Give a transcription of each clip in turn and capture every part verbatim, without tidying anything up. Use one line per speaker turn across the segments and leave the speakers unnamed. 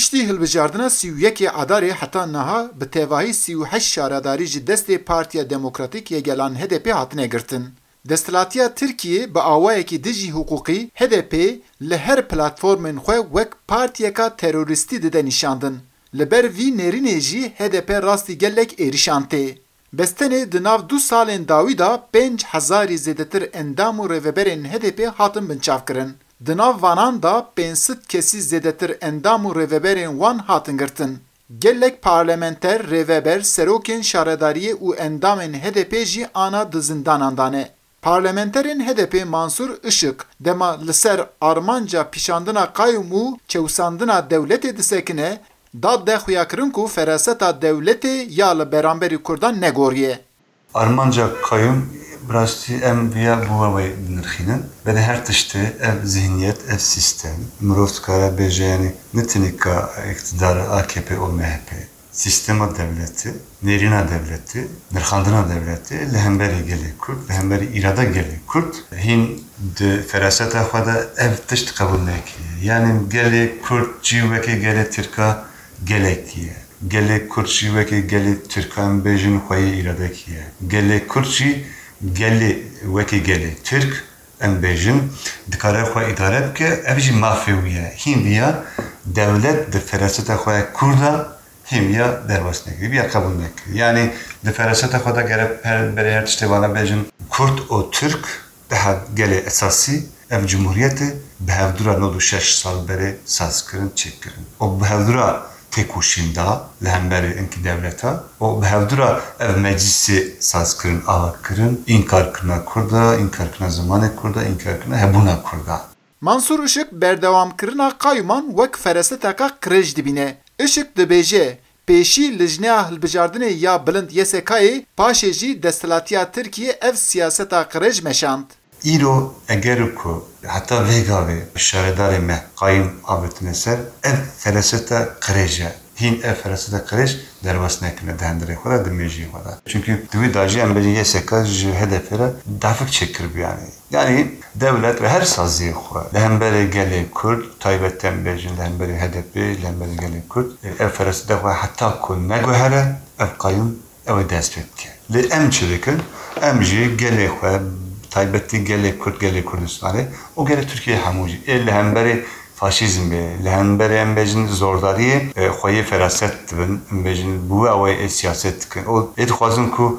Piştî hilbijardina sî û yekê Adarê heta niha bi tevahî sî û heşt şaredarî ji destê Partiya Demokratîk yê Gelan H D P hatine girtin. Desthilatiya Tirkiye bi awayekî dijî hukûqî H D P li her platformên xwe wek partiyeka terorîstî dide nîşandin. Li ber vî nêrînê jî H D P rastî gelek êrîşan tê. Bestenê di nav du salên dawî da pênc hezarî zêdetir endam û rêveberên H D P hatin binçavkirin. Di nav vanan da pênc sed kesî zêdetir endam û rêveberên wan hatin girtin. Gelek parlamenter, rêveber, serokên şaredariyê û endamên H D P jî ana di zindanan dane. Parlamenterên H D P Mansur Işık dema li ser armanca pîşandina qayûm û çewsandina dewletê disekine, dad de xuyakirin ku feraseta dewletê ya li beramberî Kurdan negoriye.
Armanca qayûm Rastî em viya bûva wê dinirxînin. Belê her tiştê ev zihniyet, ev sistem. Mirov dikare bêje yanî ne tenêka iktidara A K P û M H P. Sistema devleti, nêrîna devleti, nirxandina devleti, li hemberî gelê Kurd, li hemberî îrada gelê Kurd, hîn di feraseta xwe de ev tişt qebûl nekiye. Yani gelê Kurd cî wekî gelê Tirka gelek ye. Gelê Kurd jî wekî gelê Tirkan bêjin xweyê îradekî ye. Gelê Kurd jî gelê wekî gelê Tirk em bêjin dikare xwe îdare bike, ev jî mafê wî ye. Hîn viya devlet di feraseta xwe Kurda hîn viya derbas nekiriye, viya qebûl nekiriye. Yani di feraseta xwe de gerek berê her tiştê wana bêjin Kurd û Tirk daha gelê esasî ev cumhuriyetê bi hevdûra nod û şeş sal berê sazkirin, çêkirin. O bi hevdûra têkoşîn da li hemberî enkî devleta û bi hevdûra ev meclisê sazkirin, avakirin, înkar kirina Kurda, înkar kirina zimanê Kurda, înkar kirina hebûna Kurda.
Mansur Işık berdewamkirina qayûman wek feraseteka qirêj dibîne. Işık dibêje pêşî li jineya hilbijardinê ya bilind Y S K'yê paşê jî desthilatiya Tirkiye ev siyaseta qirêj meşand.
Îro eger ku heta vêga vê şaredarê me qayîm avêtine ser ev feraseta qirêj e. Hîn ev feraseta qirêj derbas nekirine di hendirê xwe de di mêjiyê xwe de. Çünkü di wî da jî em bêjin Y S K ji H D P re dafik çêkiribe yani. Yani devlet ve her saziyê xwe li hemberê gelê Kurd taybet em bêjin li hemberê H D P, li hemberê gelê Kurd ev feraseta xwe heta ku neguhere ev qayîm ew ê dest pê bike. Lê em çi dikin? Em jî gelê xwe taybetî gelê Kurd, gelê Kurdistanê û gelê Tirkiye hemû jî ê li hemberê faşîzmê, li hemberê em bêjin zordariyê xweyê feraset dibin, em bêjin bûwe ew ê siyaset dikin. û ê dixwazin ku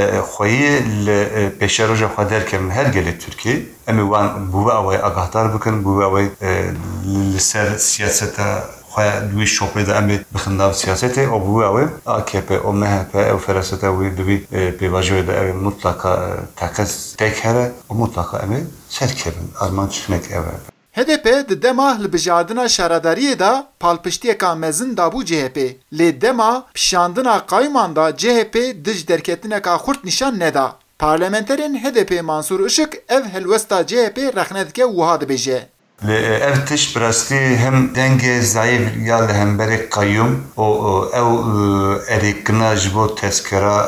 xweyê li pêşeroja xwe derkevin her gelê Tirkiye, em ê wan bûwe ew ê agahdar bikin, bûwe ew ê li ser siyaseta xwe di wî şopê de em ê bixin nav siyasetê û bûwe ew ê A K P û M H P ew feraseta wî di wî pêvajiyê de ew ê mutlaka teqez tek here û mutlaka em ê serkevin. Armanc hinek ew e.
H D P di dema hilbijardina şaredariyê da palpiştiyeka mezin dabû C H P. Lê dema pîşandina qayûman da C H P dij derketineka xurt nîşan neda. Parlamenterên H D P Mansur Işık ev helwesta C H P rexne dike wiha dibêje.
Li ev tişt bi rastî hem dengê zayıf ya li hemberê qayûm û ew erêkirina ji bo tezkera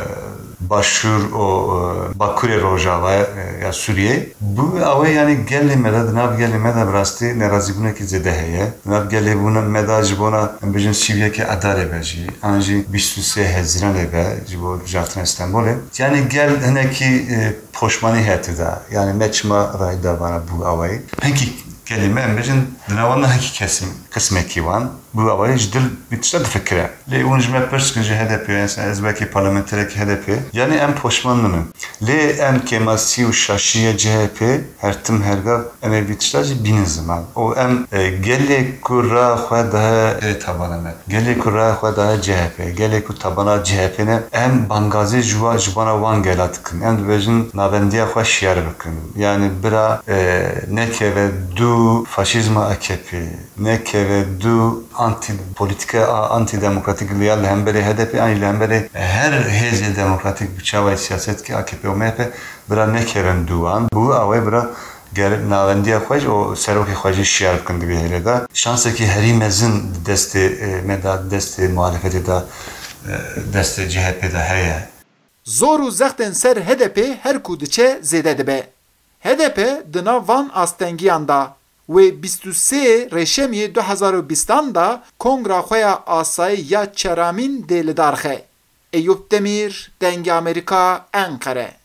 Başûr û Bakurê Rojava ya Sûriye bu ew ê yanî gelê me de di nav gelê me de bi rastî nerazîbûnekî zêde heye. Di nav gelê me de ji bona em bêjin şîvyekê Adarê be jî an jî bîst û sê Hezîranê be ji bo bijartina Stenbolê. Yani gel hinekî poşmanî heti da yani meçma ray da bana bu ew ê. Peki kelime em bêjin di navan hekî kesim qismekî wan bu ew ê ji dil wî tişta difikire. Lê hûn ji me pirskin ji H D P ez belkî parlamenterekî H D P yani em poşman min. Lê em kêma sî û şaşiye C H P her tim hergav em ê vî tişta jî bînin ziman. û em gelê ku ra xwe daha tabana me. Gelê ku ra xwe daha C H P. Gelê ku tabana C H P ne em bangazî ji wan ji bana wan gela dikin. Em dibêjin navendiya xwe şiyar bikin. Yani bira nekeve du faşizma A K P, nekeve du anti politika anti demokratik liya li hemberê H D P an li hemberê her hêzê demokratik bi çawa siyaset ki A K P û M H P bira nekevin duwan bu ew ê bira gerek navendiya xwe û serokê xwe jî şiyar bikin di vê hêlê de şansekî herî mezin destê me da destê muhalefetê da destê C H P de heye.
Zor û zextên ser H D P her ku diçe zêde dibe. H D P di nav van astengiyan da و بیست و سه رشمی دو هزار و بیست دا کنگرا خویا آسایی یا چرامین دیلدارخه. ایوب دمیر، دنگ امریکا، انقره.